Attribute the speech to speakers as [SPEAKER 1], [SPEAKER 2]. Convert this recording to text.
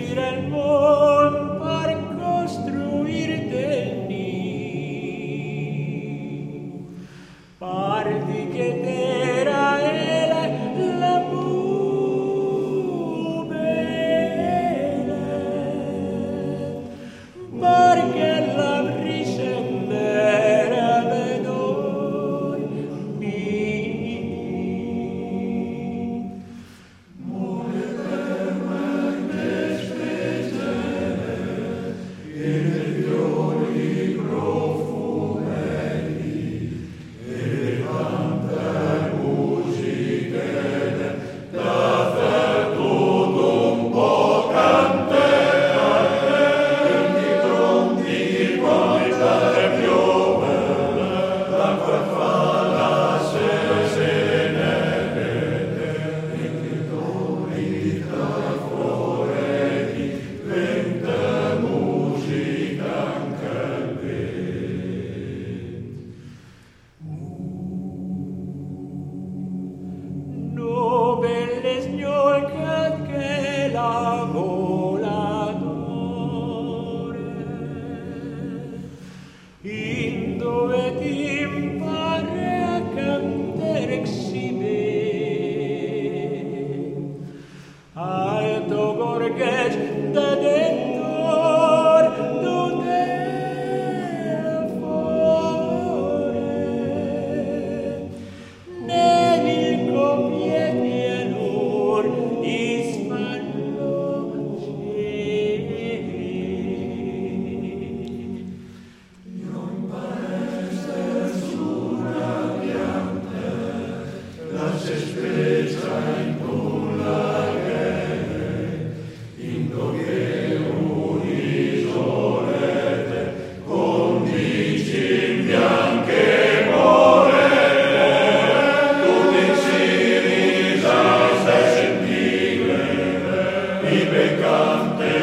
[SPEAKER 1] gira el món per construir del nit. Parti che t'era la bene, perché la riscendere de noi in dove t'impare a cantar exhibir alto gorgues de dentor d'ute fore nevil copieti elur ispanlo
[SPEAKER 2] i peccante